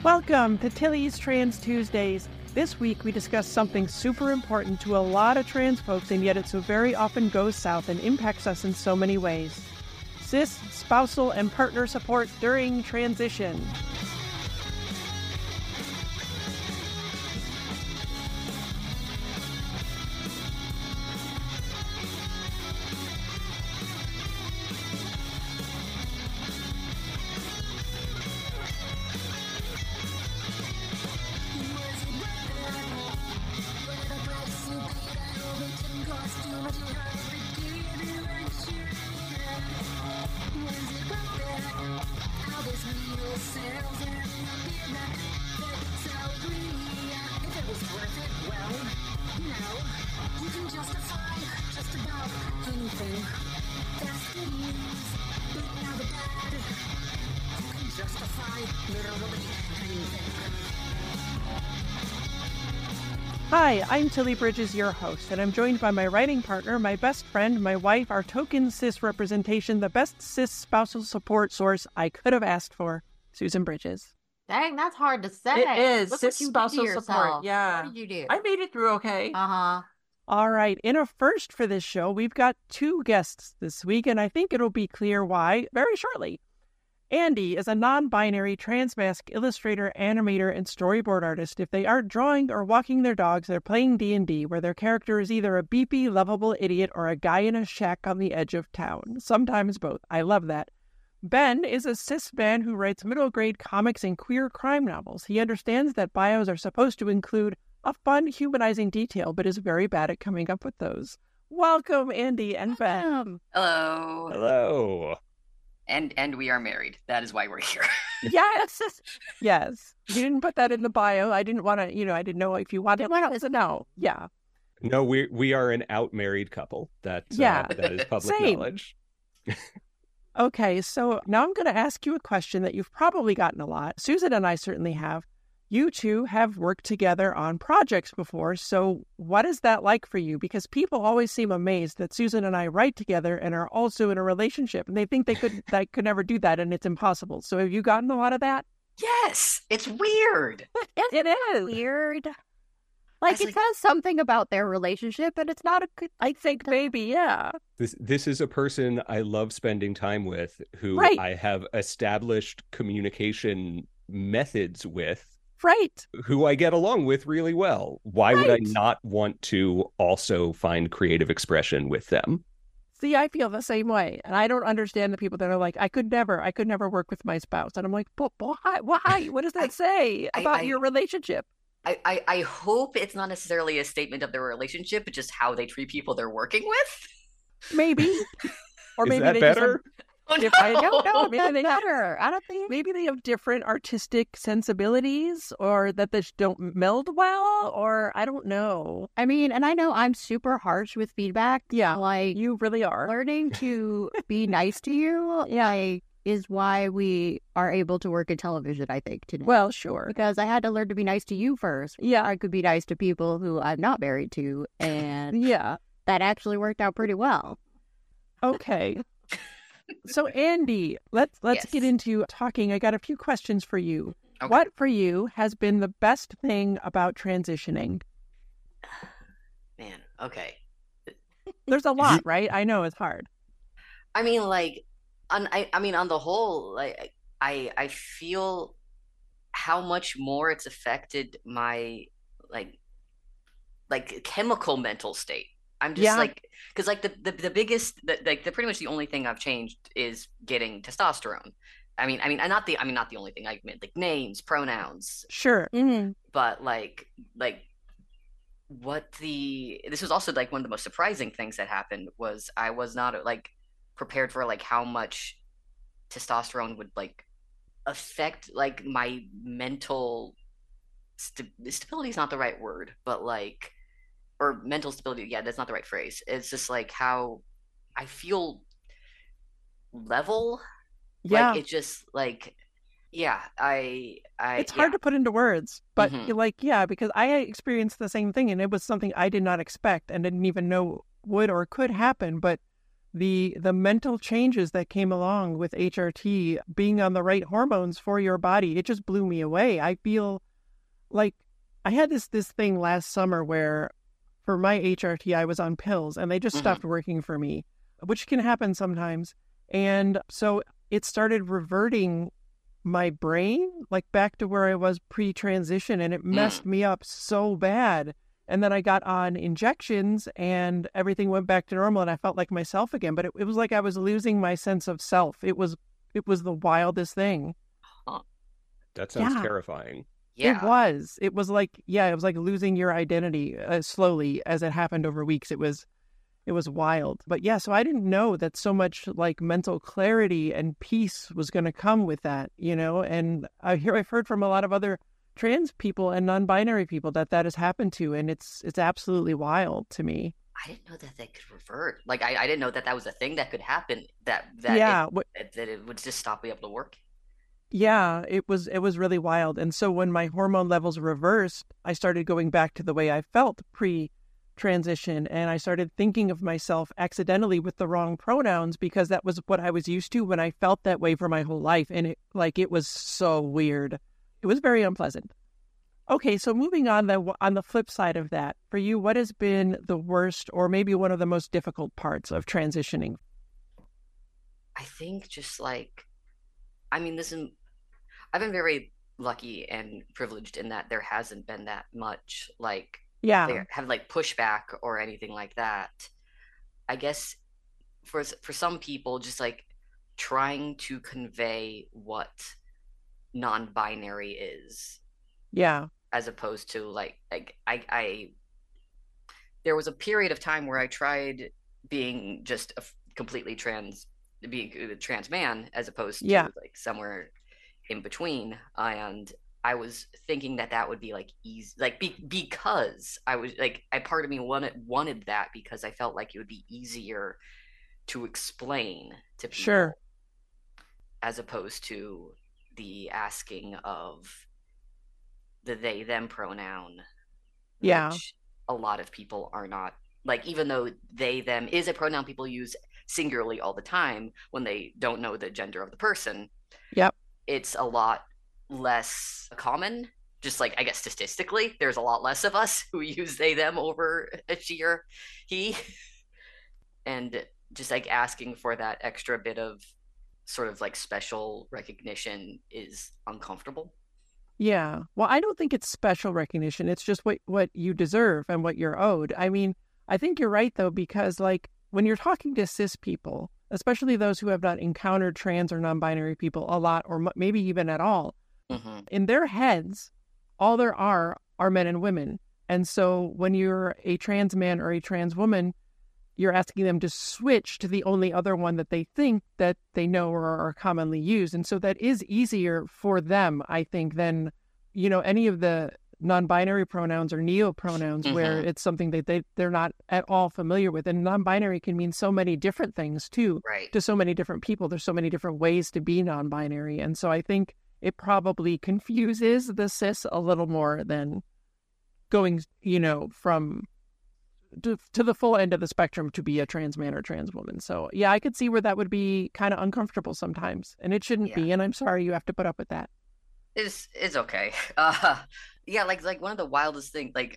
Welcome to Tilly's Trans Tuesdays. This week we discuss something super important to a lot of trans folks, and yet it so very often goes south and impacts us in so many ways. Cis, spousal, and partner support during transition. Hi, I'm Tilly Bridges, your host, and I'm joined by my writing partner, my best friend, my wife, our token cis representation, the best cis spousal support source I could have asked for, Susan Bridges. Dang, that's hard to say. It is. Look Cis what you spousal did to support. yourself. Yeah. What did you do? I made it through okay. Uh-huh. All right. In a first for this show, we've got two guests this week, and I think it'll be clear why very shortly. Andy is a non-binary transmasc illustrator, animator, and storyboard artist. If they aren't drawing or walking their dogs, they're playing D&D, where their character is either a beepy, lovable idiot or a guy in a shack on the edge of town. Sometimes both. I love that. Ben is a cis man who writes middle-grade comics and queer crime novels. He understands that bios are supposed to include a fun, humanizing detail, but is very bad at coming up with those. Welcome, Andy and Ben. Hello. Hello. And we are married. That is why we're here. Yes. Yes. You didn't put that in the bio. I didn't want to, I didn't know if you wanted it as a no. Yeah. No, we are an out married couple. That is public knowledge. Okay, so now I'm going to ask you a question that you've probably gotten a lot. Susan and I certainly have. You two have worked together on projects before, so what is that like for you? Because people always seem amazed that Susan and I write together and are also in a relationship, and they think they could never do that, and it's impossible. So have you gotten a lot of that? Yes, it's weird. It is Weird. Like, it says something about their relationship, and it's not a good... I think maybe, yeah. This is a person I love spending time with, who I have established communication methods with. Right. Who I get along with really well. Why would I not want to also find creative expression with them? See, I feel the same way. And I don't understand the people that are like, I could never work with my spouse. And I'm like, but why? What does that say about your relationship? I hope it's not necessarily a statement of their relationship, but just how they treat people they're working with. Maybe. Or is maybe that they better? I don't know. Maybe they better. I don't think. Maybe they have different artistic sensibilities, or that they don't meld well, or I don't know. I mean, and I know I'm super harsh with feedback. Yeah, like you really are. Learning to be nice to you, is why we are able to work in television, I think, today. Well, sure. Because I had to learn to be nice to you first. Yeah, I could be nice to people who I'm not married to, and that actually worked out pretty well. Okay. So, Andy, let's get into talking. I got a few questions for you. Okay. What for you has been the best thing about transitioning? Man, okay. There's a lot, right? I know it's hard. I mean, like, on the whole, like, I feel how much more it's affected my like chemical mental state. I'm just like, because like the biggest, pretty much the only thing I've changed is getting testosterone. I mean, not the only thing. I meant like names, pronouns. Sure. Mm-hmm. But this was also like one of the most surprising things that happened was I was not like prepared for like how much testosterone would like affect like my mental stability is not the right word, but like, or mental stability. Yeah, that's not the right phrase. It's just like how I feel level. Yeah. Like, it's just like, yeah, it's hard to put into words, but because I experienced the same thing, and it was something I did not expect and didn't even know would or could happen. But the mental changes that came along with HRT, being on the right hormones for your body, it just blew me away. I feel like I had this thing last summer where for my HRT, I was on pills and they just stopped working for me, which can happen sometimes. And so it started reverting my brain like back to where I was pre-transition, and it messed me up so bad. And then I got on injections and everything went back to normal and I felt like myself again. But it was like I was losing my sense of self. It was the wildest thing. That sounds terrifying. Yeah. It was like losing your identity slowly as it happened over weeks. It was wild. But yeah, so I didn't know that so much like mental clarity and peace was going to come with that, and I've heard from a lot of other trans people and non-binary people that has happened to, and it's absolutely wild to me. I didn't know that they could revert. Like I didn't know that was a thing that could happen. That it would just stop being able to work. Yeah, it was really wild. And so when my hormone levels reversed, I started going back to the way I felt pre-transition, and I started thinking of myself accidentally with the wrong pronouns because that was what I was used to when I felt that way for my whole life, and it was so weird. It was very unpleasant. Okay, so moving on the flip side of that, for you, what has been the worst or maybe one of the most difficult parts of transitioning? I think just like, I've been very lucky and privileged in that there hasn't been that much they have like pushback or anything like that. I guess for some people, just like trying to convey what non-binary is, as opposed to like I there was a period of time where I tried being just being a trans man as opposed to like somewhere in between, and I was thinking that would be like easy, like because I was like, part of me wanted that because I felt like it would be easier to explain to people, as opposed to the asking of the they them pronoun, which a lot of people are not like, even though they them is a pronoun people use singularly all the time when they don't know the gender of the person. It's a lot less common, just like I guess statistically there's a lot less of us who use they them over a she or he, and just like asking for that extra bit of sort of like special recognition is uncomfortable. Yeah. Well, I don't think it's special recognition. It's just what you deserve and what you're owed. I mean, I think you're right, though, because like when you're talking to cis people, especially those who have not encountered trans or non-binary people a lot, or maybe even at all, in their heads, all there are men and women. And so when you're a trans man or a trans woman, you're asking them to switch to the only other one that they think that they know or are commonly used. And so that is easier for them, I think, than, any of the non-binary pronouns or neo-pronouns where it's something that they're not at all familiar with. And non-binary can mean so many different things too, to so many different people. There's so many different ways to be non-binary. And so I think it probably confuses the cis a little more than going, from to the full end of the spectrum to be a trans man or trans woman. So yeah, I could see where that would be kind of uncomfortable sometimes, and it shouldn't be. And I'm sorry you have to put up with that. It's okay. Yeah, like one of the wildest things, like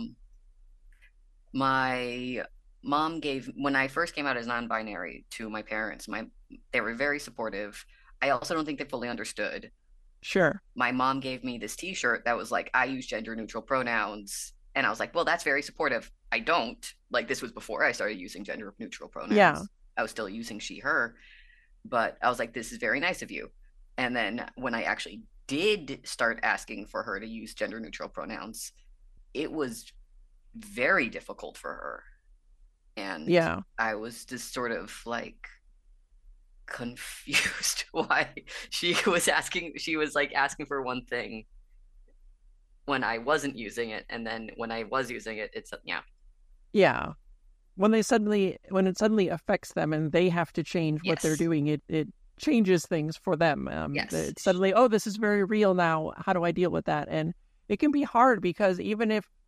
my mom gave, when I first came out as non-binary to my parents, they were very supportive. I also don't think they fully understood. My mom gave me this t-shirt that was like, I use gender neutral pronouns. And I was like, well, that's very supportive. I don't. Like, this was before I started using gender neutral pronouns. I was still using she, her. But I was like, this is very nice of you. And then when I actually did start asking for her to use gender neutral pronouns, it was very difficult for her. And I was just sort of like confused why she was like asking for one thing when I wasn't using it, and then when I was using it, it's when it suddenly affects them and they have to change what they're doing, it changes things for them. It's suddenly, this is very real now. How do I deal with that? And it can be hard because even if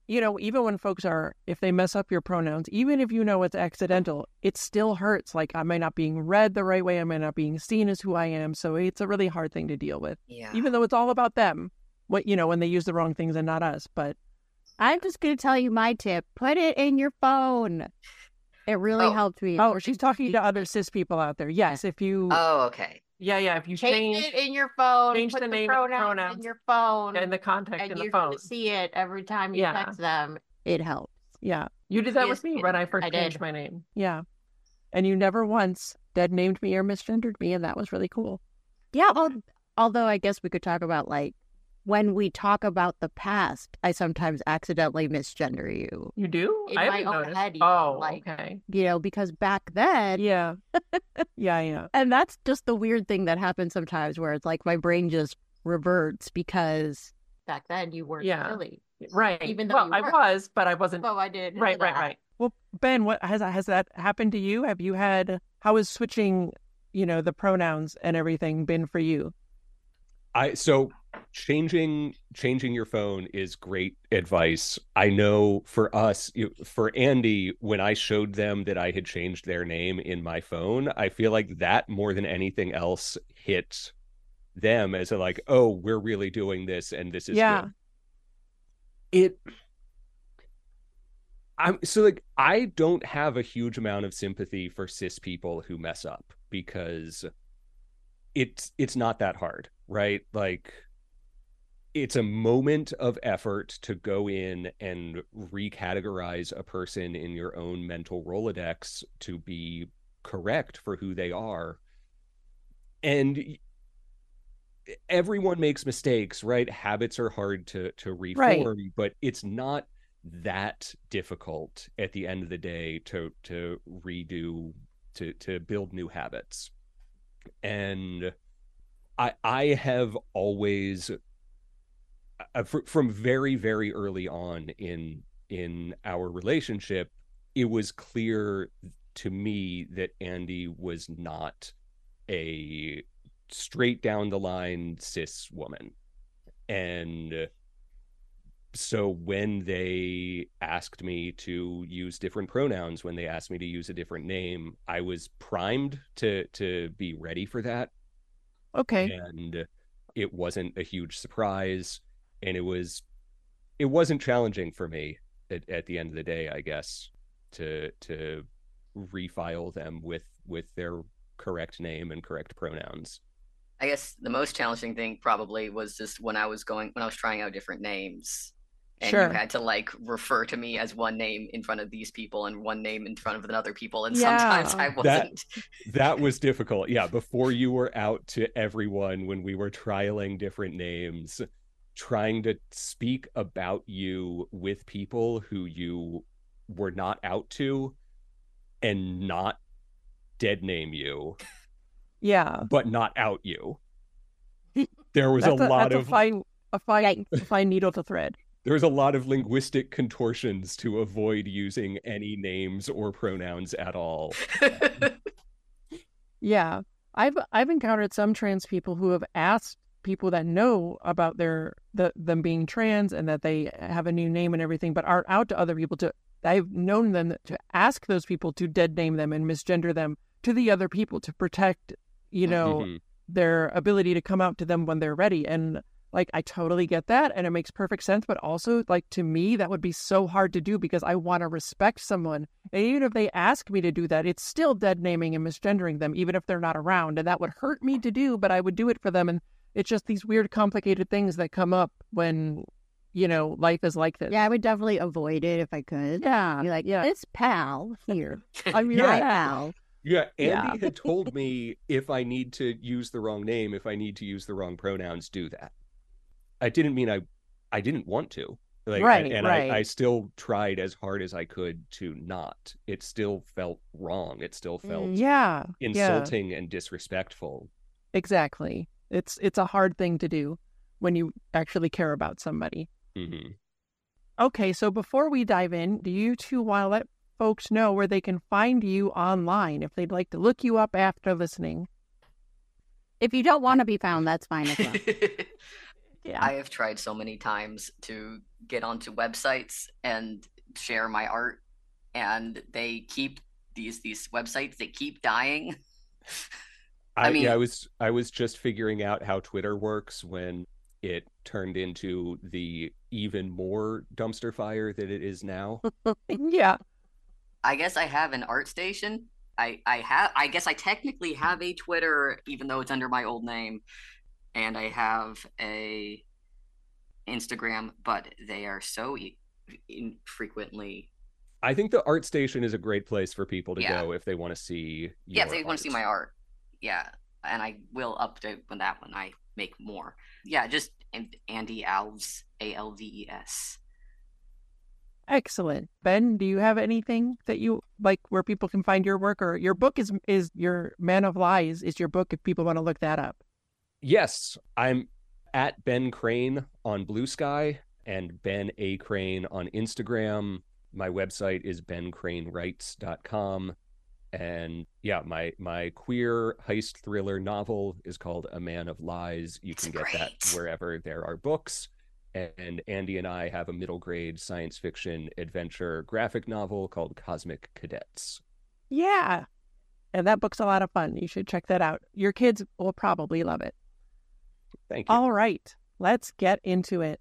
even when folks if they mess up your pronouns, even if you know it's accidental, it still hurts. Like, am I not being read the right way? Am I not being seen as who I am? So it's a really hard thing to deal with. Yeah. Even though it's all about them, when they use the wrong things and not us. But I'm just going to tell you my tip. Put it in your phone. It really helped me. Oh, she's talking to other cis people out there. Yes, if you... Oh, okay. Yeah, if you change it in your phone, change put the name pronouns in your phone, and the context and in the you're phone. going to see it every time you text them. It helps. Yeah. You did that Yes, with me when I first changed my name. Yeah. And you never once dead named me or misgendered me, and that was really cool. Yeah, although I guess we could talk about, like, when we talk about the past, I sometimes accidentally misgender you. You do? In I my haven't own noticed. head, Okay. Because back then... Yeah. Yeah. And that's just the weird thing that happens sometimes, where it's like my brain just reverts because back then you weren't silly. Right. Even though I was, but I wasn't. Oh, I did. Right. Well, Ben, what has that happened to you? Have you how is switching, the pronouns and everything been for you? So changing your phone is great advice. I know for us, for Andy, when I showed them that I had changed their name in my phone, I feel like that more than anything else hit them as like, oh, we're really doing this, and this is good. I don't have a huge amount of sympathy for cis people who mess up, because it's not that hard, right? Like, it's a moment of effort to go in and recategorize a person in your own mental Rolodex to be correct for who they are. And everyone makes mistakes, right? Habits are hard to reform, but it's not that difficult at the end of the day to redo, to build new habits. And I have always, from very, very early on in our relationship, it was clear to me that Andy was not a straight down the line cis woman. And so when they asked me to use different pronouns, when they asked me to use a different name, I was primed to be ready for that. Okay. And it wasn't a huge surprise, and it wasn't challenging for me at the end of the day, I guess, to refile them with their correct name and correct pronouns. I guess the most challenging thing probably was just when I was trying out different names, and you had to like refer to me as one name in front of these people and one name in front of another people, and sometimes I wasn't. That was difficult. Yeah, before you were out to everyone, when we were trialing different names, trying to speak about you with people who you were not out to, and not dead name you. Yeah. But not out you. There was a fine needle to thread. There was a lot of linguistic contortions to avoid using any names or pronouns at all. Yeah. I've encountered some trans people who have asked people that know about them being trans and that they have a new name and everything, but aren't out to other people I've known them to ask those people to dead name them and misgender them to the other people to protect, their ability to come out to them when they're ready. And like, I totally get that. And it makes perfect sense. But also, like, to me, that would be so hard to do because I want to respect someone. And even if they ask me to do that, it's still dead naming and misgendering them, even if they're not around. And that would hurt me to do, but I would do it for them. And it's just these weird, complicated things that come up when, life is like this. Yeah, I would definitely avoid it if I could. Yeah. Be like, it's pal here. I'm your pal. Yeah, Andy had told me if I need to use the wrong name, if I need to use the wrong pronouns, do that. I didn't mean I didn't want to. I still tried as hard as I could to not. It still felt wrong. It still felt insulting and disrespectful. Exactly. It's a hard thing to do when you actually care about somebody. Mm-hmm. Okay, so before we dive in, do you two want to let folks know where they can find you online if they'd like to look you up after listening? If you don't want to be found, that's fine as well. Yeah. I have tried so many times to get onto websites and share my art, and they keep these websites, they keep dying. I mean, I was just figuring out how Twitter works when it turned into the even more dumpster fire that it is now. Yeah. I guess I have an art station. I guess I technically have a Twitter, even though it's under my old name, and I have a Instagram, but they are so infrequently. I think the art station is a great place for people to Yeah. go if they want to see Yeah, your if they want to see art. my art. Yeah, and I will update when I make more. Yeah, just Andy Alves, Alves. Excellent. Ben, do you have anything that you like where people can find your work? Or your book is your Man of Lies is your book if people want to look that up. Yes, I'm at Ben Crane on Blue Sky and Ben A. Crane on Instagram. My website is bencranewrites.com. And yeah, my queer heist thriller novel is called A Man of Lies. You can get that wherever there are books. And Andy and I have a middle grade science fiction adventure graphic novel called Cosmic Cadets. Yeah. And that book's a lot of fun. You should check that out. Your kids will probably love it. Thank you. All right. Let's get into it.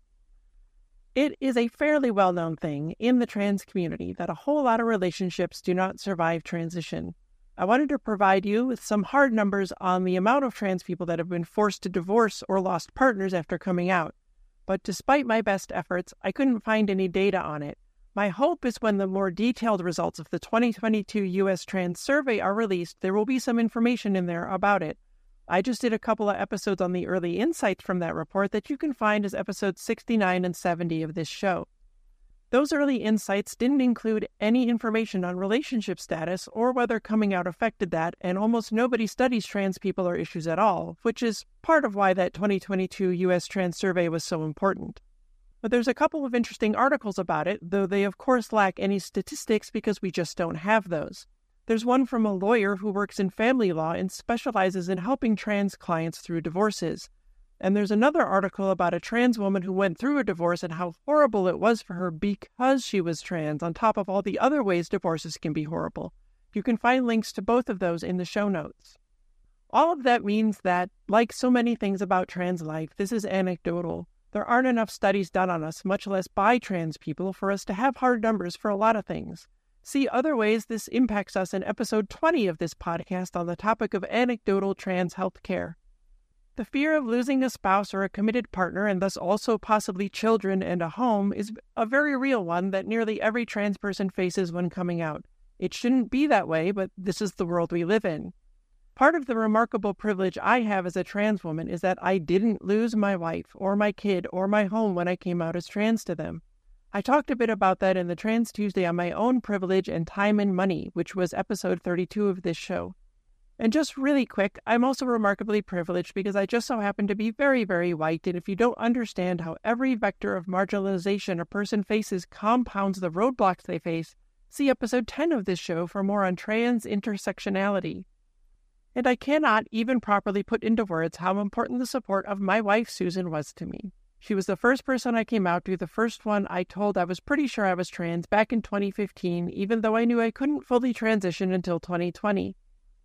It is a fairly well-known thing in the trans community that a whole lot of relationships do not survive transition. I wanted to provide you with some hard numbers on the amount of trans people that have been forced to divorce or lost partners after coming out. But despite my best efforts, I couldn't find any data on it. My hope is when the more detailed results of the 2022 U.S. Trans Survey are released, there will be some information in there about it. I just did a couple of episodes on the early insights from that report that you can find as episodes 69 and 70 of this show. Those early insights didn't include any information on relationship status or whether coming out affected that, and almost nobody studies trans people or issues at all, which is part of why that 2022 U.S. Trans Survey was so important. But there's a couple of interesting articles about it, though they of course lack any statistics because we just don't have those. There's one from a lawyer who works in family law and specializes in helping trans clients through divorces. And there's another article about a trans woman who went through a divorce and how horrible it was for her because she was trans, on top of all the other ways divorces can be horrible. You can find links to both of those in the show notes. All of that means that, like so many things about trans life, this is anecdotal. There aren't enough studies done on us, much less by trans people, for us to have hard numbers for a lot of things. See other ways this impacts us in episode 20 of this podcast on the topic of anecdotal trans health care. The fear of losing a spouse or a committed partner, and thus also possibly children and a home, is a very real one that nearly every trans person faces when coming out. It shouldn't be that way, but this is the world we live in. Part of the remarkable privilege I have as a trans woman is that I didn't lose my wife or my kid or my home when I came out as trans to them. I talked a bit about that in the Trans Tuesday on my own privilege and time and money, which was episode 32 of this show. And just really quick, I'm also remarkably privileged because I just so happen to be very, very white, and if you don't understand how every vector of marginalization a person faces compounds the roadblocks they face, see episode 10 of this show for more on trans intersectionality. And I cannot even properly put into words how important the support of my wife Susan was to me. She was the first person I came out to, the first one I told I was pretty sure I was trans back in 2015, even though I knew I couldn't fully transition until 2020.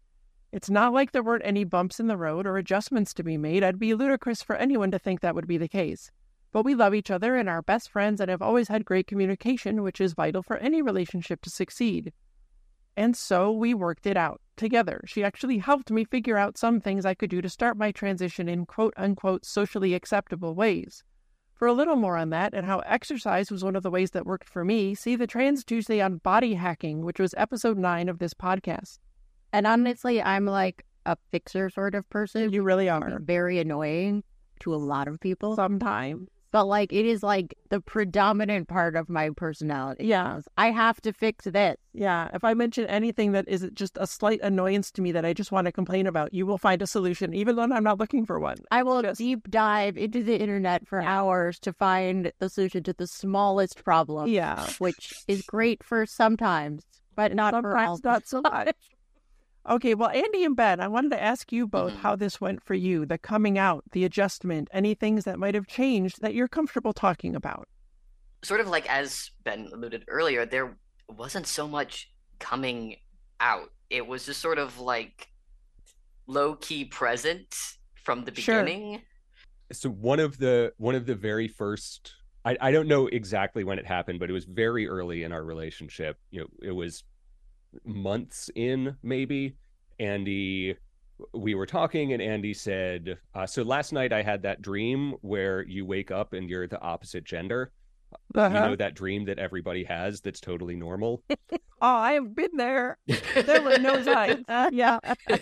It's not like there weren't any bumps in the road or adjustments to be made. I'd be ludicrous for anyone to think that would be the case. But we love each other and are best friends and have always had great communication, which is vital for any relationship to succeed. And so we worked it out together. She actually helped me figure out some things I could do to start my transition in quote-unquote socially acceptable ways. For a little more on that and how exercise was one of the ways that worked for me, see the Trans Tuesday on body hacking, which was episode 9 of this podcast. And honestly, I'm like a fixer sort of person. You really are. Very annoying to a lot of people. Sometimes. But like, it is like the predominant part of my personality. Yeah. I have to fix this. Yeah. If I mention anything that is just a slight annoyance to me that I just want to complain about, you will find a solution, even when I'm not looking for one. I will deep dive into the internet for hours to find the solution to the smallest problem. Yeah. Which is great for sometimes, but not for all. Sometimes not so much. Okay, well, Andy and Ben, I wanted to ask you both Mhm. how this went for you, the coming out, the adjustment, any things that might have changed that you're comfortable talking about. Sort of like as Ben alluded earlier, there wasn't so much coming out. It was just sort of like low key present from the Sure. beginning. So one of the very first, I don't know exactly when it happened, but it was very early in our relationship. It was months in, maybe. Andy, we were talking, and Andy said, so last night I had that dream where you wake up and you're the opposite gender. Uh-huh. That dream that everybody has that's totally normal. Oh, I have been there. There were no signs. Yeah.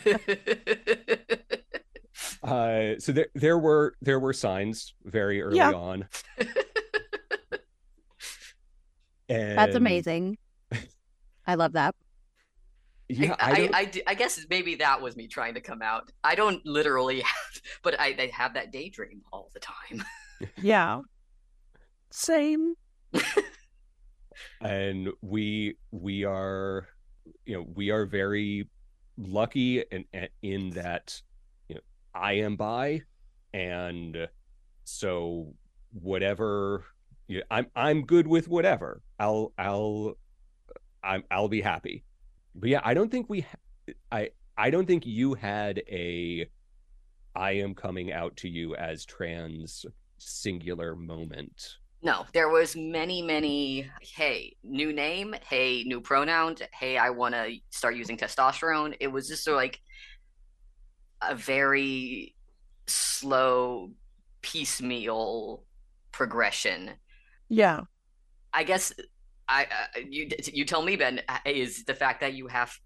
So there were signs very early Yeah. on. That's And amazing. I love that. yeah, I I guess maybe that was me trying to come out. I don't literally have, but I have that daydream all the time. Yeah. Same. and we are we are very lucky in that I am bi, and so whatever, I'm good with whatever. I'll be happy. But yeah, I don't think you had a I am coming out to you as trans singular moment. No, there was many, hey, new name, hey, new pronoun, hey, I want to start using testosterone. It was just sort of like a very slow, piecemeal progression. Yeah. I guess you tell me, Ben, is the fact that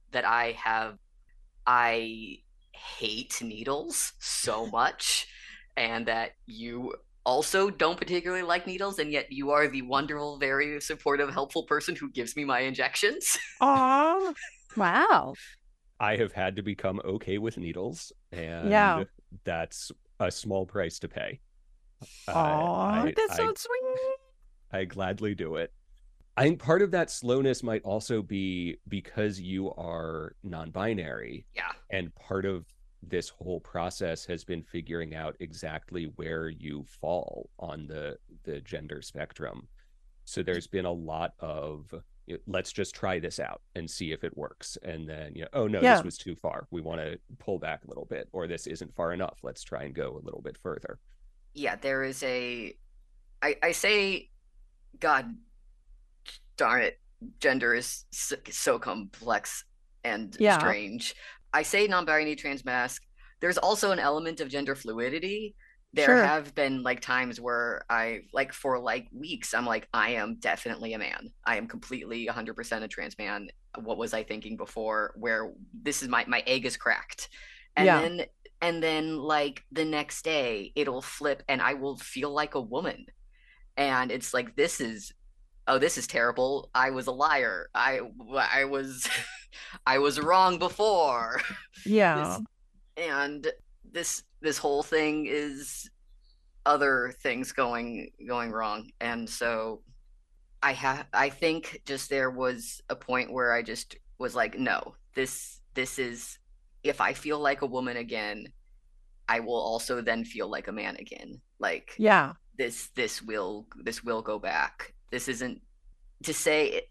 I hate needles so much, and that you also don't particularly like needles, and yet you are the wonderful, very supportive, helpful person who gives me my injections. Aw. Wow. I have had to become okay with needles, Yeah. and that's a small price to pay. Aw. I That's I so sweet. I gladly do it. I think part of that slowness might also be because you are non-binary, Yeah. and part of this whole process has been figuring out exactly where you fall on the gender spectrum. So there's been a lot of let's just try this out and see if it works, and then oh no, Yeah. this was too far, we want to pull back a little bit, or this isn't far enough, let's try and go a little bit further. Yeah, there is I say, God darn it, gender is so complex and Yeah. strange. I say non-binary trans mask. There's also an element of gender fluidity. There Sure. have been like times where I like for like weeks I'm like, I am definitely a man. I am completely 100% a trans man. What was I thinking before? Where this is my egg is cracked. And Yeah. then like the next day it'll flip and I will feel like a woman. And it's like this is terrible. I was a liar. I was I was wrong before. Yeah. And this whole thing is other things going wrong. And so I think just there was a point where I just was like, no, this is, if I feel like a woman again, I will also then feel like a man again. Like Yeah. this will go back. This isn't to say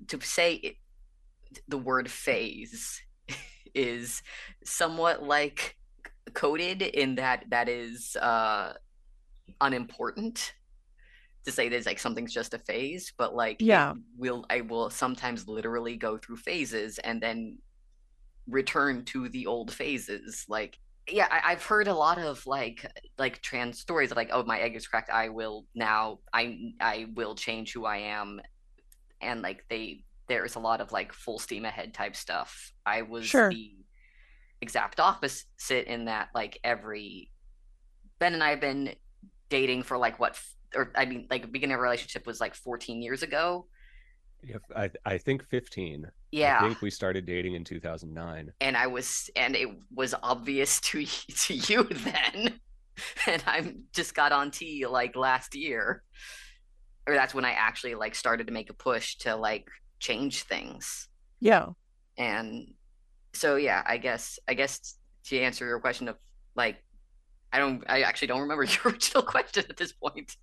the word phase is somewhat like coded in that is unimportant to say there's like something's just a phase, but like Yeah. I will sometimes literally go through phases and then return to the old phases. Like yeah, I've heard a lot of like trans stories of like, oh, my egg is cracked, I will now I will change who I am, and like there's a lot of like full steam ahead type stuff. I was Sure. the exact opposite in that like Ben and I have been dating for like I mean like beginning of a relationship was like 14 years ago. Yeah, I think 15. Yeah. I think we started dating in 2009. And it was obvious to you then. And I just got on T like last year. Or that's when I actually like started to make a push to like change things. Yeah. And So yeah, I guess to answer your question of like, I actually don't remember your original question at this point.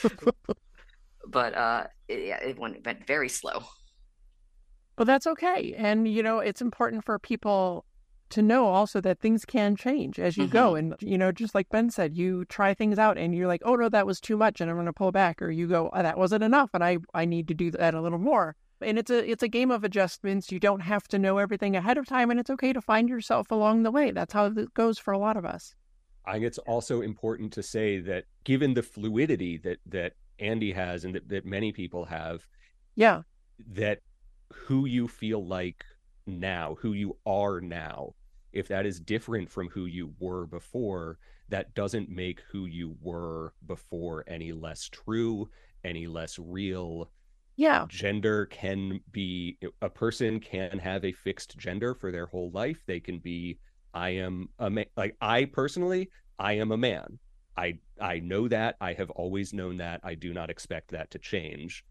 But yeah, it went very slow. But that's okay. And, it's important for people to know also that things can change as you go. And, just like Ben said, you try things out and you're like, oh, no, that was too much and I'm going to pull back. Or you go, oh, that wasn't enough and I need to do that a little more. And it's a game of adjustments. You don't have to know everything ahead of time, and it's okay to find yourself along the way. That's how it goes for a lot of us. I think it's also important to say that given the fluidity that Andy has and that many people have, Yeah. that who you feel like now, who you are now, if that is different from who you were before, that doesn't make who you were before any less true, any less real. Yeah. Gender can be, a person can have a fixed gender for their whole life. They can be, I am a man. Like, I personally, I am a man. I know that. I have always known that. I do not expect that to change.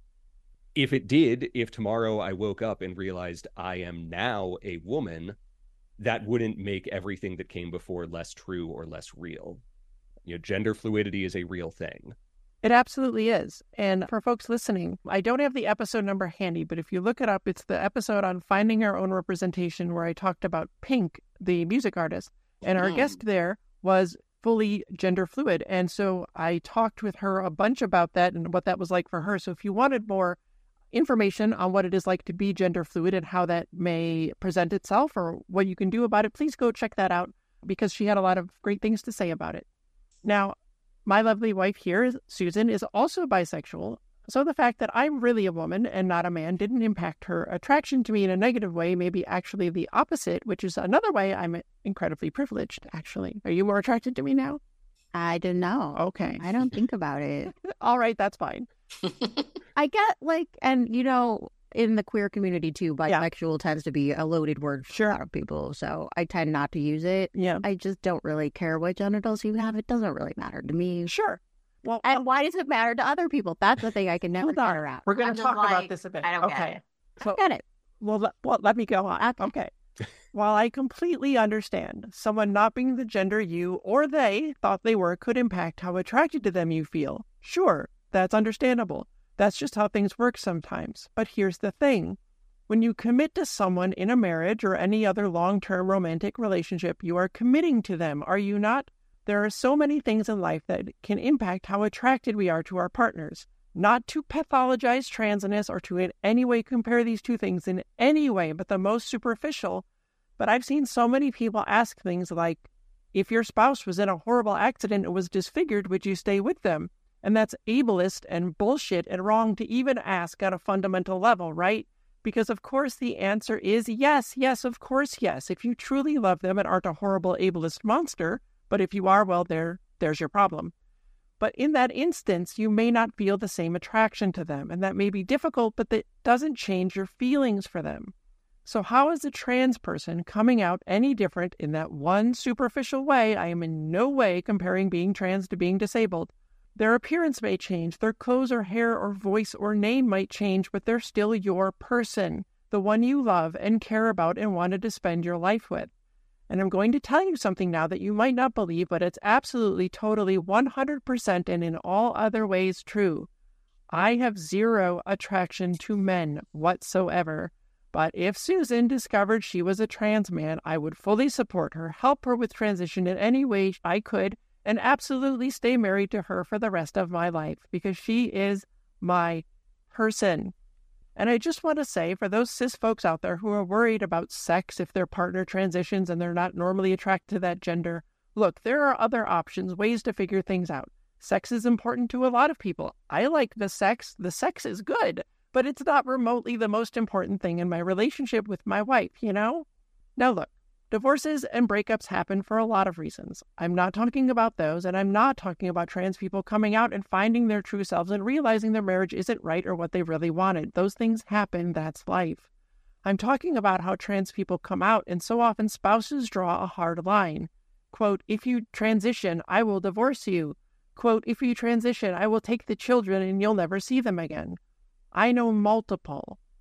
If tomorrow I woke up and realized I am now a woman, that wouldn't make everything that came before less true or less real. Gender fluidity is a real thing. It absolutely is. And for folks listening, I don't have the episode number handy, but if you look it up, it's the episode on finding our own representation where I talked about Pink, the music artist. And our guest there was fully gender fluid. And so I talked with her a bunch about that and what that was like for her. So if you wanted more information on what it is like to be gender fluid and how that may present itself or what you can do about it, please go check that out because she had a lot of great things to say about it. Now, my lovely wife here, Susan, is also bisexual. So the fact that I'm really a woman and not a man didn't impact her attraction to me in a negative way, maybe actually the opposite, which is another way I'm incredibly privileged, actually. Are you more attracted to me now? I don't know. Okay. I don't think about it. All right, that's fine. I get and in the queer community too, bisexual tends to be a loaded word for a lot of people. So I tend not to use it. Yeah. I just don't really care what genitals you have. It doesn't really matter to me. Sure. Well, and why does it matter to other people? That's the thing I can never figure out. We're going to talk about this a bit. I don't get it. So, I get it. Well, let me go on. Okay. While I completely understand someone not being the gender you or they thought they were could impact how attracted to them you feel, sure, that's understandable. That's just how things work sometimes. But here's the thing. When you commit to someone in a marriage or any other long-term romantic relationship, you are committing to them, are you not? There are so many things in life that can impact how attracted we are to our partners. Not to pathologize transness or to in any way compare these two things in any way, but the most superficial. But I've seen so many people ask things like, if your spouse was in a horrible accident and was disfigured, would you stay with them? And that's ableist and bullshit and wrong to even ask at a fundamental level, right? Because of course the answer is yes, of course, yes. If you truly love them and aren't a horrible ableist monster, but if you are, well, there's your problem. But in that instance, you may not feel the same attraction to them, and that may be difficult, but that doesn't change your feelings for them. So how is a trans person coming out any different in that one superficial way? I am in no way comparing being trans to being disabled. Their appearance may change, their clothes or hair or voice or name might change, but they're still your person, the one you love and care about and wanted to spend your life with. And I'm going to tell you something now that you might not believe, but it's absolutely, totally, 100% and in all other ways true. I have zero attraction to men whatsoever. But if Susan discovered she was a trans man, I would fully support her, help her with transition in any way I could, and absolutely stay married to her for the rest of my life because she is my person. And I just want to say, for those cis folks out there who are worried about sex if their partner transitions and they're not normally attracted to that gender, look, there are other options, ways to figure things out. Sex is important to a lot of people. I like the sex. The sex is good, but it's not remotely the most important thing in my relationship with my wife, Now look, divorces and breakups happen for a lot of reasons. I'm not talking about those, and I'm not talking about trans people coming out and finding their true selves and realizing their marriage isn't right or what they really wanted. Those things happen, that's life. I'm talking about how trans people come out and so often spouses draw a hard line. Quote, if you transition, I will divorce you. Quote, if you transition, I will take the children and you'll never see them again. I know multiple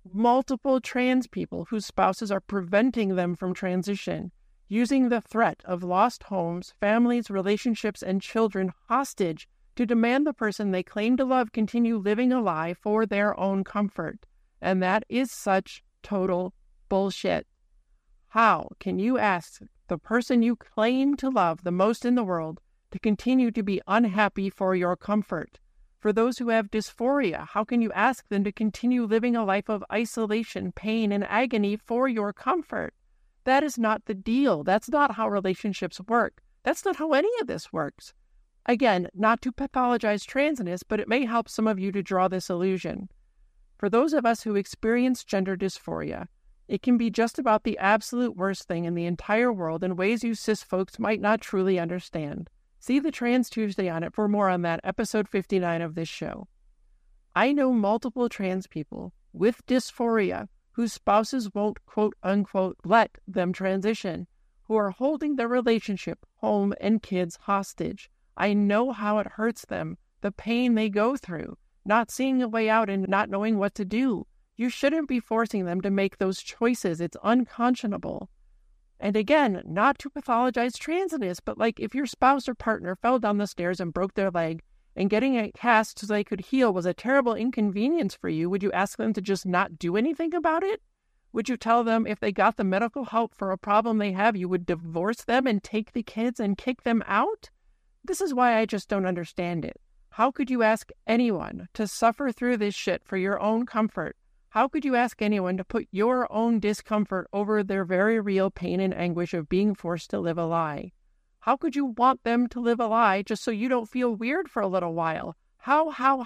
multiple trans people whose spouses are preventing them from transition, using the threat of lost homes, families, relationships, and children hostage to demand the person they claim to love continue living a lie for their own comfort. And that is such total bullshit. How can you ask the person you claim to love the most in the world to continue to be unhappy for your comfort? For those who have dysphoria, how can you ask them to continue living a life of isolation, pain, and agony for your comfort? That is not the deal. That's not how relationships work. That's not how any of this works. Again, not to pathologize transness, but it may help some of you to draw this illusion. For those of us who experience gender dysphoria, it can be just about the absolute worst thing in the entire world in ways you cis folks might not truly understand. See the Trans Tuesday on it for more on that, episode 59 of this show. I know multiple trans people with dysphoria whose spouses won't, quote unquote, let them transition, who are holding their relationship, home, and kids hostage. I know how it hurts them, the pain they go through, not seeing a way out and not knowing what to do. You shouldn't be forcing them to make those choices. It's unconscionable. And again, not to pathologize transness, but like if your spouse or partner fell down the stairs and broke their leg, and getting a cast so they could heal was a terrible inconvenience for you, would you ask them to just not do anything about it? Would you tell them if they got the medical help for a problem they have, you would divorce them and take the kids and kick them out? This is why I just don't understand it. How could you ask anyone to suffer through this shit for your own comfort? How could you ask anyone to put your own discomfort over their very real pain and anguish of being forced to live a lie? How could you want them to live a lie just so you don't feel weird for a little while? How?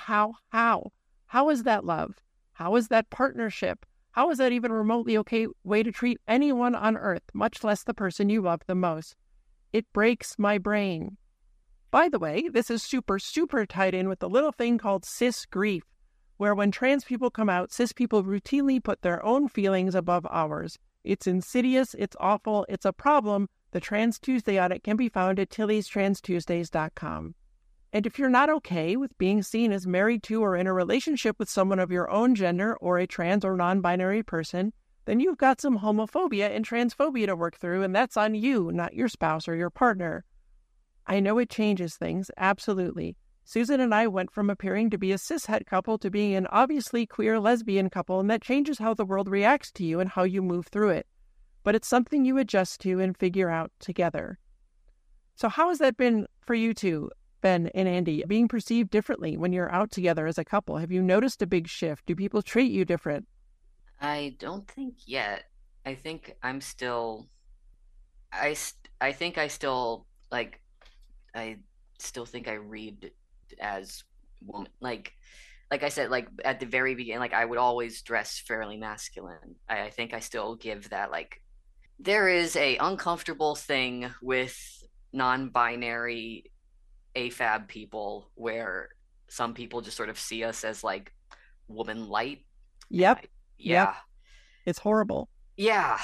How is that love? How is that partnership? How is that even a remotely okay way to treat anyone on earth, much less the person you love the most? It breaks my brain. By the way, this is super tied in with the little thing called cis grief, where when trans people come out, cis people routinely put their own feelings above ours. It's insidious, it's awful, it's a problem. The Trans Tuesday audit can be found at tillystranstuesdays.com. And if you're not okay with being seen as married to or in a relationship with someone of your own gender or a trans or non-binary person, then you've got some homophobia and transphobia to work through, and that's on you, not your spouse or your partner. I know it changes things, absolutely. Susan and I went from appearing to be a cishet couple to being an obviously queer lesbian couple, and that changes how the world reacts to you and how you move through it. But it's something you adjust to and figure out together. So how has that been for you two, Ben and Andy, being perceived differently when you're out together as a couple? Have you noticed a big shift? Do people treat you different? I don't think yet. I think I'm still... I think I still, like... I still think I read as woman. Like I said, like at the very beginning, like I would always dress fairly masculine. I think I still give that, like, there is a uncomfortable thing with non-binary AFAB people where some people just sort of see us as like woman light. Yep. Yeah. Yep. It's horrible. Yeah.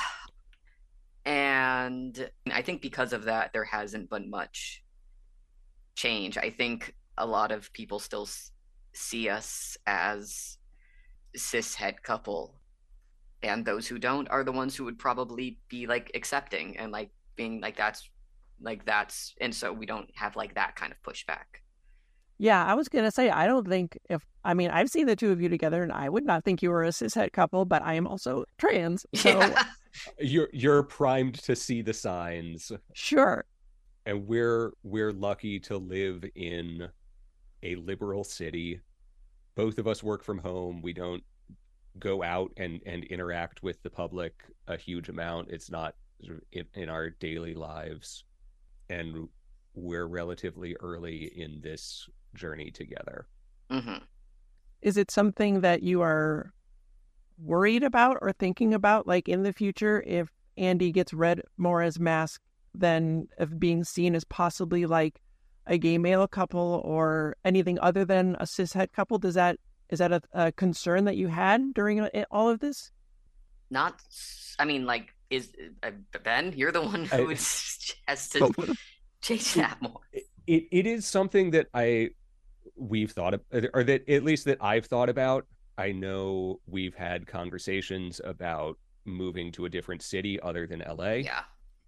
And I think because of that, there hasn't been much change. I think a lot of people still see us as cishet couple, and those who don't are the ones who would probably be like accepting and like being like that's and so we don't have like that kind of pushback. Yeah, I was gonna say, I don't think I've seen the two of you together and I would not think you were a cishet couple, but I am also trans, so yeah. You're primed to see the signs. Sure. And we're lucky to live in a liberal city. Both of us work from home. We don't go out and interact with the public a huge amount. It's not sort of in our daily lives. And we're relatively early in this journey together. Mm-hmm. Is it something that you are worried about or thinking about, like in the future, if Andy gets read more as masc than of being seen as possibly like a gay male couple or anything other than a cishet couple? Is that a concern that you had during all of this? Not, I mean, like, is Ben, you're the one who has to change that more. It is something that we've thought of, or that at least that I've thought about. I know we've had conversations about moving to a different city other than LA. Yeah.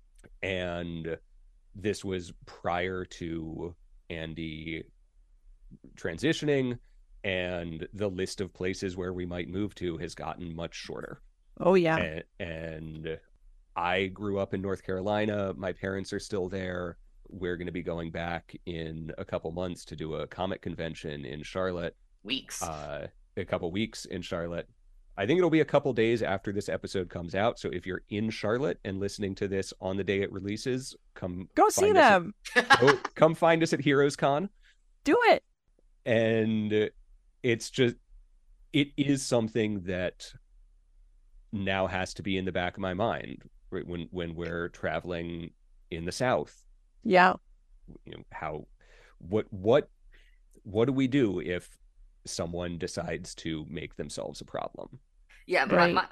And this was prior to Andy transitioning, and the list of places where we might move to has gotten much shorter. Oh, yeah. And I grew up in North Carolina. My parents are still there. We're going to be going back in a couple months to do a comic convention in Charlotte. A couple weeks in Charlotte. I think it'll be a couple days after this episode comes out. So if you're in Charlotte and listening to this on the day it releases, come go see them. Come find us at Heroes Con. Do it. And it's just, it is something that now has to be in the back of my mind when we're traveling in the South. Yeah. You know, what do we do if someone decides to make themselves a problem? Yeah, but right.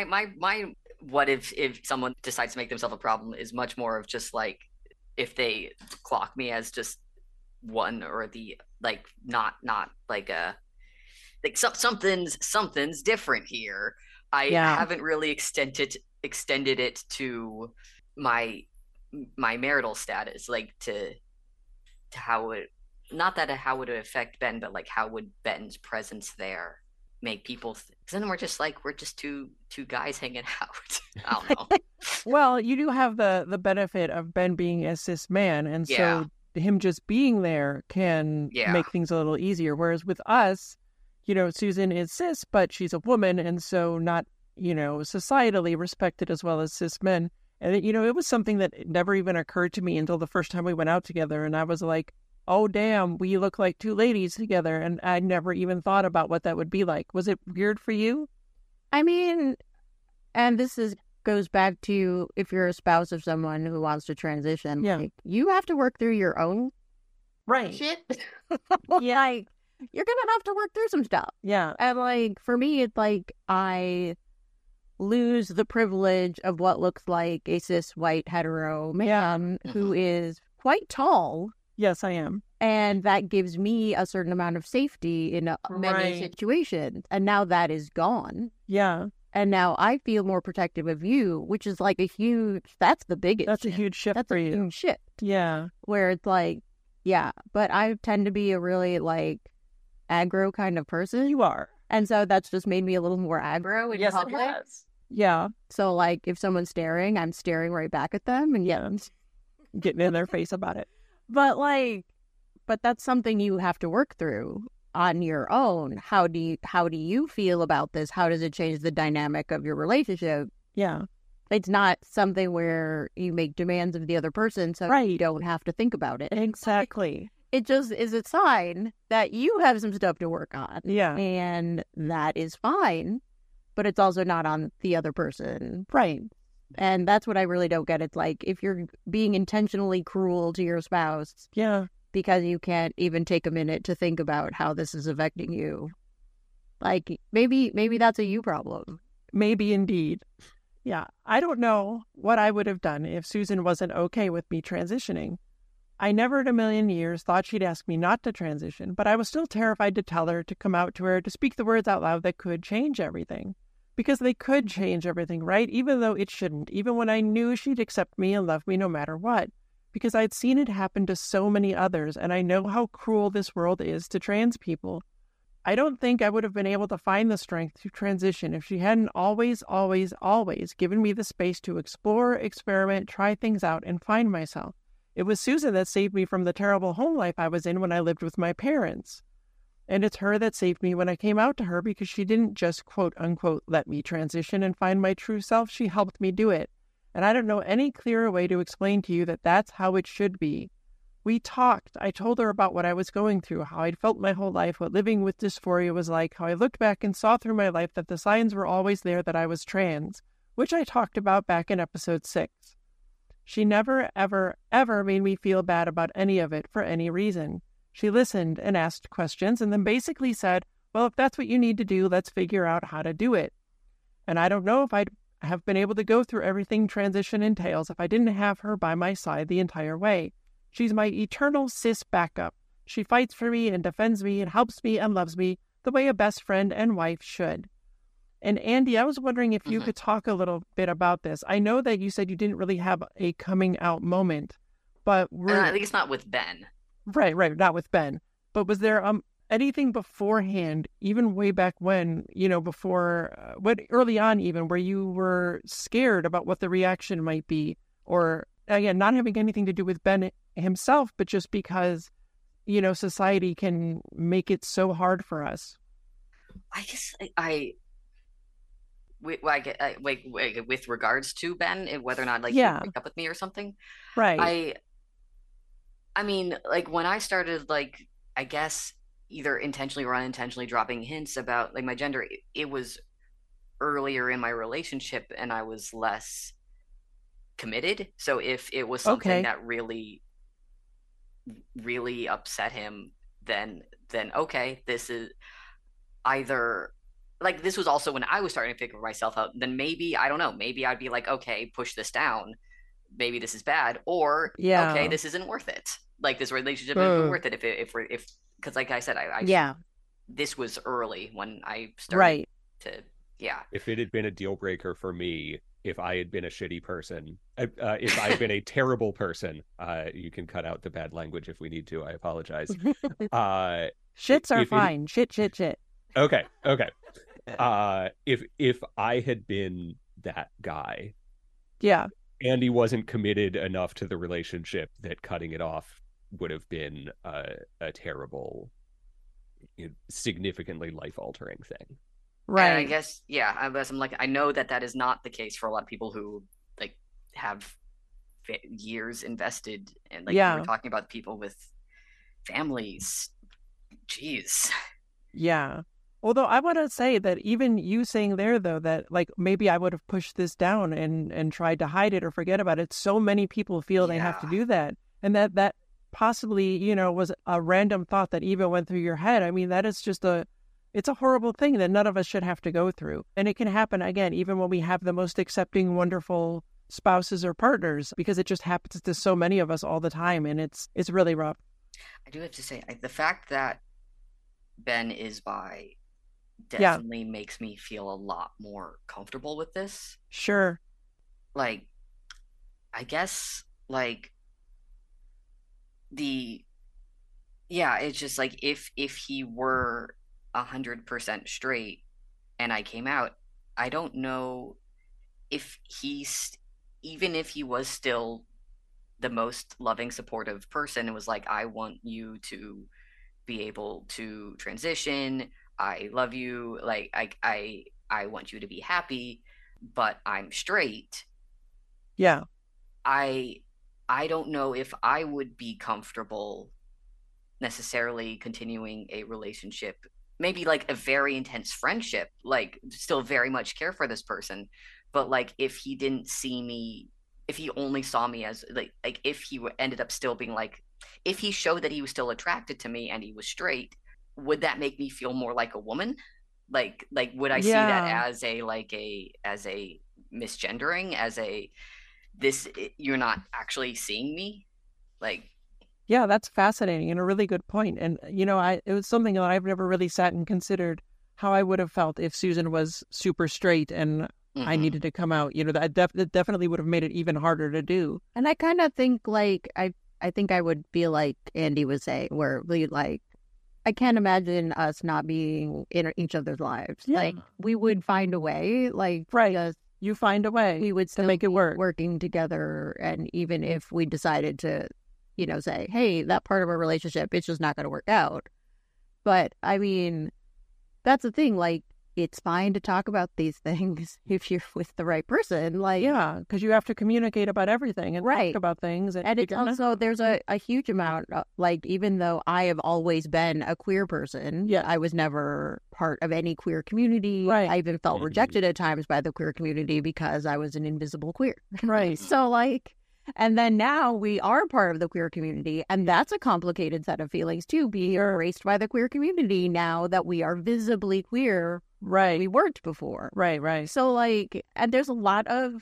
my what if someone decides to make themselves a problem is much more of just like, if they clock me as just one or the, like, not like a, like something's different here. I haven't really extended it to my marital status, like to how it, not that how would it affect Ben, but like how would Ben's presence there make people because then we're just two guys hanging out. I don't know. Well, you do have the benefit of Ben being a cis man, and so him just being there can make things a little easier, whereas with us, you know, Susan is cis, but she's a woman, and so not, you know, societally respected as well as cis men. And, you know, it was something that never even occurred to me until the first time we went out together. And I was like, oh, damn, we look like two ladies together. And I never even thought about what that would be like. Was it weird for you? I mean, and this goes back to if you're a spouse of someone who wants to transition, like, you have to work through your own shit. Yeah. Like, you're going to have to work through some stuff. Yeah. And like, for me, it's like, I lose the privilege of what looks like a cis white hetero man who is quite tall. Yes, I am. And that gives me a certain amount of safety in many situations. And now that is gone. Yeah. And now I feel more protective of you, which is like that's the biggest That's a huge shift for you. Huge shift. Yeah. Where it's like, but I tend to be a really like aggro kind of person. You are. And so that's just made me a little more aggro in public. It has. Yeah. So like if someone's staring, I'm staring right back at them and getting in their face about it. But that's something you have to work through on your own. How do you feel about this? How does it change the dynamic of your relationship? Yeah. It's not something where you make demands of the other person so you don't have to think about it. Exactly. It just is a sign that you have some stuff to work on. Yeah. And that is fine. But it's also not on the other person. Right. And that's what I really don't get. It's like, if you're being intentionally cruel to your spouse because you can't even take a minute to think about how this is affecting you, like, maybe that's a you problem. Maybe indeed. Yeah. I don't know what I would have done if Susan wasn't okay with me transitioning. I never in a million years thought she'd ask me not to transition, but I was still terrified to tell her, to come out to her, to speak the words out loud that could change everything. Because they could change everything, right? Even though it shouldn't. Even when I knew she'd accept me and love me no matter what. Because I'd seen it happen to so many others, and I know how cruel this world is to trans people. I don't think I would have been able to find the strength to transition if she hadn't always, always, always given me the space to explore, experiment, try things out, and find myself. It was Susan that saved me from the terrible home life I was in when I lived with my parents. And it's her that saved me when I came out to her, because she didn't just, quote unquote, let me transition and find my true self. She helped me do it. And I don't know any clearer way to explain to you that that's how it should be. We talked. I told her about what I was going through, how I'd felt my whole life, what living with dysphoria was like, how I looked back and saw through my life that the signs were always there that I was trans, which I talked about back in episode 6. She never, ever, ever made me feel bad about any of it for any reason. She listened and asked questions and then basically said, well, if that's what you need to do, let's figure out how to do it. And I don't know if I'd have been able to go through everything transition entails if I didn't have her by my side the entire way. She's my eternal cis backup. She fights for me and defends me and helps me and loves me, the way a best friend and wife should. And Andy, I was wondering if you could talk a little bit about this. I know that you said you didn't really have a coming out moment, but at least not with Ben. Right, not with Ben. But was there anything beforehand, even way back when, before, early on even, where you were scared about what the reaction might be? Or, again, not having anything to do with Ben himself, but just because, society can make it so hard for us? I guess with regards to Ben, whether or not he would break up with me or something. Right. I mean, when I started, I guess either intentionally or unintentionally dropping hints about my gender, it was earlier in my relationship and I was less committed. So if it was something that really, really upset him, then okay, this is either this was also when I was starting to figure myself out. Then maybe, I don't know, maybe I'd be okay, push this down. Maybe this is bad, or okay, this isn't worth it. This relationship isn't worth it if because like I said, I this was early when I started to If it had been a deal breaker for me, if I had been a shitty person, if I had been a terrible person, you can cut out the bad language if we need to. I apologize. Shits are fine. Shit. Okay. If I had been that guy, Andy wasn't committed enough to the relationship that cutting it off would have been a terrible, significantly life-altering thing. Right. And I guess, I'm I know that is not the case for a lot of people who have years invested, and we're talking about people with families. Jeez. Yeah. Although I want to say that even you saying there, though, that maybe I would have pushed this down and tried to hide it or forget about it. So many people feel they have to do that. And that possibly, was a random thought that even went through your head. I mean, that is just it's a horrible thing that none of us should have to go through. And it can happen, again, even when we have the most accepting, wonderful spouses or partners, because it just happens to so many of us all the time. And it's really rough. I do have to say, the fact that Ben is bi definitely makes me feel a lot more comfortable with this. Sure. I guess, it's just if he were 100% straight and I came out, I don't know if even if he was still the most loving, supportive person, it was I want you to be able to transition. I love you. I want you to be happy, but I'm straight. Yeah. I don't know if I would be comfortable necessarily continuing a relationship, maybe a very intense friendship, still very much care for this person, but if he didn't see me, if he only saw me as if he ended up still being if he showed that he was still attracted to me and he was straight, would that make me feel more like a woman? Would I see that as a misgendering, as you're not actually seeing me? Yeah, that's fascinating and a really good point. And, it was something that I've never really sat and considered how I would have felt if Susan was super straight and I needed to come out. That definitely would have made it even harder to do. And I kind of think I think I would feel like Andy was saying, where we I can't imagine us not being in each other's lives. Yeah. We would find a way. Right. You find a way. We would still make it work. Working together, and even if we decided to, say, hey, that part of our relationship, it's just not going to work out. But I mean, that's the thing. It's fine to talk about these things if you're with the right person. Because you have to communicate about everything and talk about things. And it's also, there's a huge amount, even though I have always been a queer person, I was never part of any queer community. Right. I even felt rejected at times by the queer community because I was an invisible queer. Right. So and then now we are part of the queer community, and that's a complicated set of feelings too, being erased by the queer community now that we are visibly queer. Right. We weren't before. Right. So and there's a lot of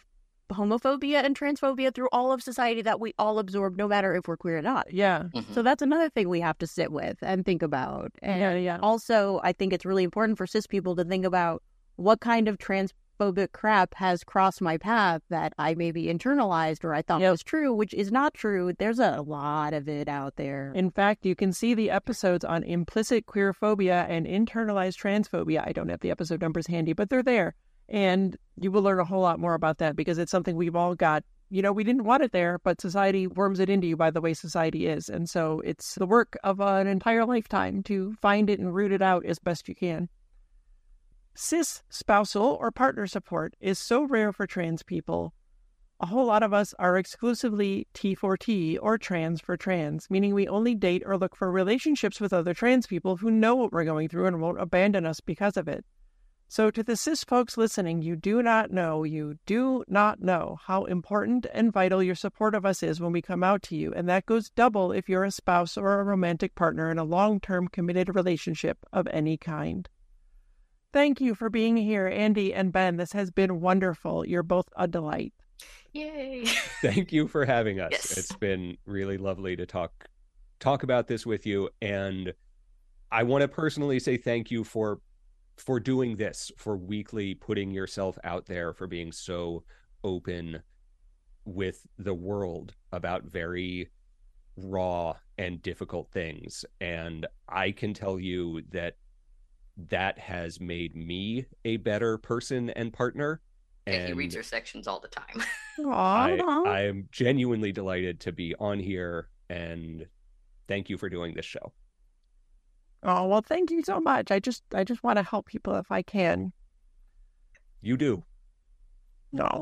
homophobia and transphobia through all of society that we all absorb, no matter if we're queer or not. Yeah. Mm-hmm. So that's another thing we have to sit with and think about. And also, I think it's really important for cis people to think about what kind of transphobic crap has crossed my path that I maybe internalized or I thought was true, which is not true. There's a lot of it out there. In fact, you can see the episodes on implicit queerphobia and internalized transphobia. I don't have the episode numbers handy, but they're there. And you will learn a whole lot more about that because it's something we've all got. We didn't want it there, but society worms it into you by the way society is. And so it's the work of an entire lifetime to find it and root it out as best you can. Cis spousal or partner support is so rare for trans people. A whole lot of us are exclusively T4T or trans for trans, meaning we only date or look for relationships with other trans people who know what we're going through and won't abandon us because of it. So to the cis folks listening, you do not know how important and vital your support of us is when we come out to you. And that goes double if you're a spouse or a romantic partner in a long-term committed relationship of any kind. Thank you for being here, Andy and Ben. This has been wonderful. You're both a delight. Yay. Thank you for having us. Yes. It's been really lovely to talk about this with you. And I want to personally say thank you for doing this, for weekly putting yourself out there, for being so open with the world about very raw and difficult things. And I can tell you that has made me a better person and partner. And he reads your sections all the time. I am genuinely delighted to be on here, and thank you for doing this show. Oh, well, thank you so much. I just want to help people if I can. You do. No.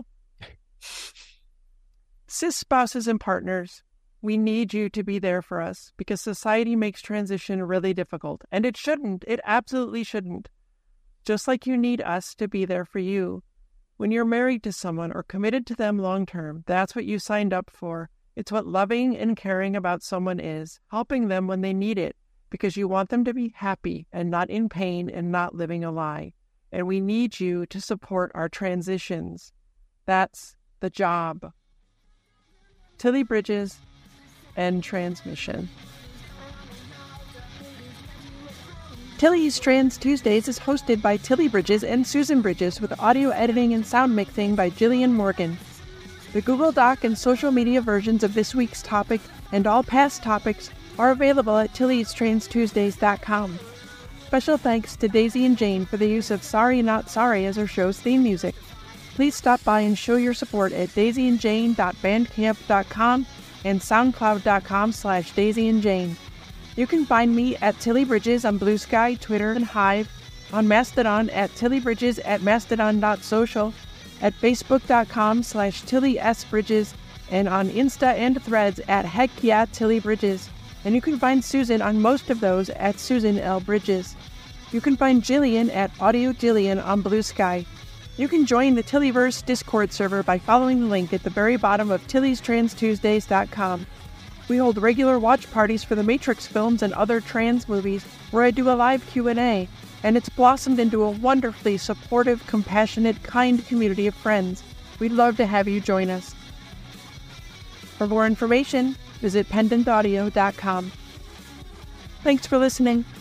Cis spouses and partners, we need you to be there for us because society makes transition really difficult. And it shouldn't. It absolutely shouldn't. Just like you need us to be there for you. When you're married to someone or committed to them long term, that's what you signed up for. It's what loving and caring about someone is, helping them when they need it, because you want them to be happy and not in pain and not living a lie. And we need you to support our transitions. That's the job. Tilly Bridges, End Transmission. Tilly's Trans Tuesdays is hosted by Tilly Bridges and Susan Bridges with audio editing and sound mixing by Jillian Morgan. The Google Doc and social media versions of this week's topic and all past topics are available at Tilly'sTransTuesdays.com. Special thanks to Daisy and Jane for the use of Sorry Not Sorry as our show's theme music. Please stop by and show your support at daisyandjane.bandcamp.com and soundcloud.com/daisyandjane. You can find me at Tilly Bridges on Blue Sky, Twitter, and Hive, on Mastodon at Tilly Bridges at mastodon.social, at facebook.com/TillySBridges, and on Insta and Threads at Heck Yeah Tilly Bridges. And you can find Susan on most of those at Susan L. Bridges. You can find Jillian at Audio Jillian on Blue Sky. You can join the Tillyverse Discord server by following the link at the very bottom of Tilly'sTransTuesdays.com. We hold regular watch parties for the Matrix films and other trans movies where I do a live Q&A, and it's blossomed into a wonderfully supportive, compassionate, kind community of friends. We'd love to have you join us. For more information, visit pendantaudio.com. Thanks for listening.